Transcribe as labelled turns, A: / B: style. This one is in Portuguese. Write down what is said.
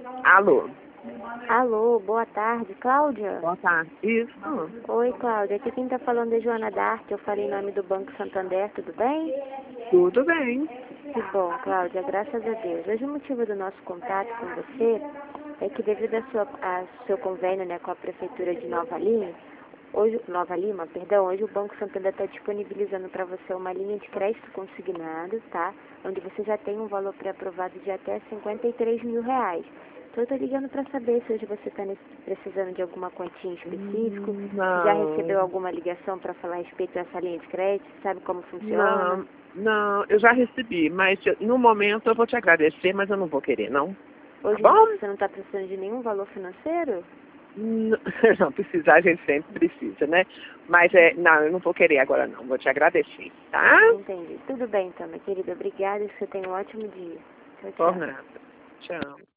A: Alô?
B: Alô, boa tarde, Cláudia?
A: Boa tarde. Isso.
B: Oi, Cláudia. Aqui quem está falando é Joana D'Arte. Eu falei em nome do Banco Santander, tudo bem?
A: Tudo bem.
B: Que bom, Cláudia, graças a Deus. Hoje o motivo do nosso contato com você é que devido ao seu convênio, né, com a Prefeitura de Nova Lima, hoje o Banco Santander está disponibilizando para você uma linha de crédito consignado, tá? Onde você já tem um valor pré-aprovado de até R$ 53 mil. Então eu estou ligando para saber se hoje você está precisando de alguma quantia em específico, se já recebeu
A: Não.
B: alguma ligação para falar a respeito dessa linha de crédito, sabe como funciona?
A: Não, eu já recebi, mas no momento eu vou te agradecer, mas eu não vou querer, não.
B: Hoje
A: Tá bom?
B: você não está precisando de nenhum valor financeiro?
A: Não precisar, a gente sempre precisa, né? Mas não, eu não vou querer agora não, vou te agradecer, tá?
B: Entendi. Tudo bem então, minha querida. Obrigada e que você tenha um ótimo dia. Tchau,
A: Por
B: tchau.
A: nada. Tchau.